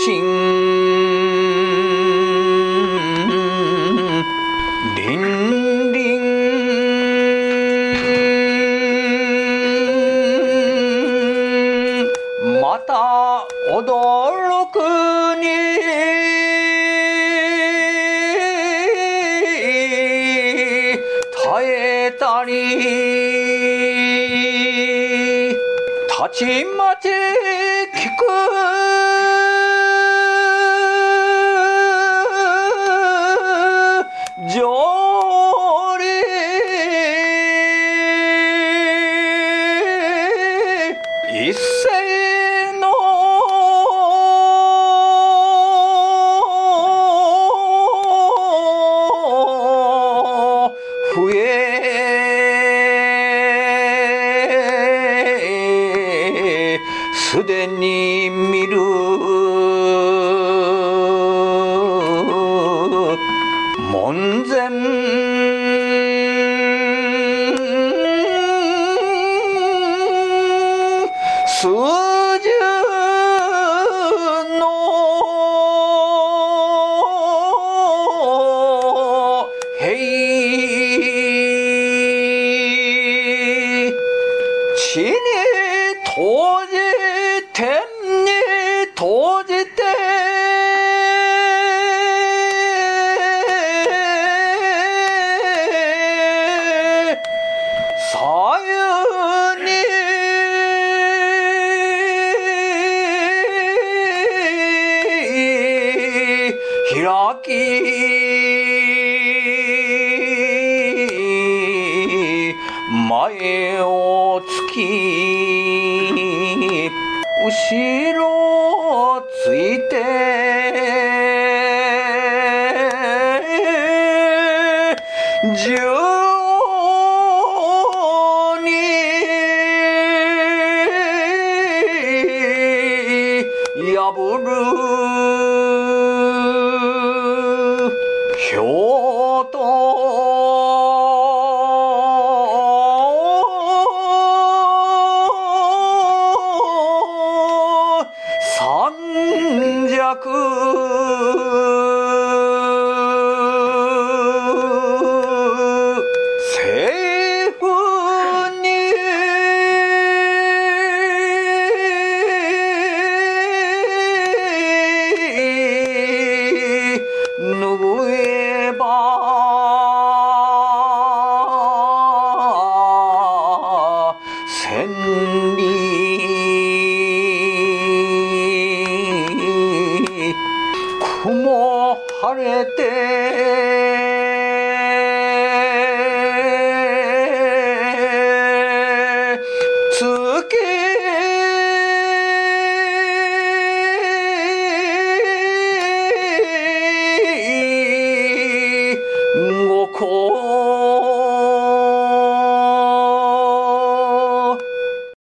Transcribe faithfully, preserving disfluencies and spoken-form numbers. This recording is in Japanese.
心凛々また驚くに耐えたりたちまち聞く条理一斉の笛すでに見る門前数十の兵地に投じ天に投じて左右に開き前をつき後ろついて縦横に破る京都三尺政府に拭えば千里雲晴れて月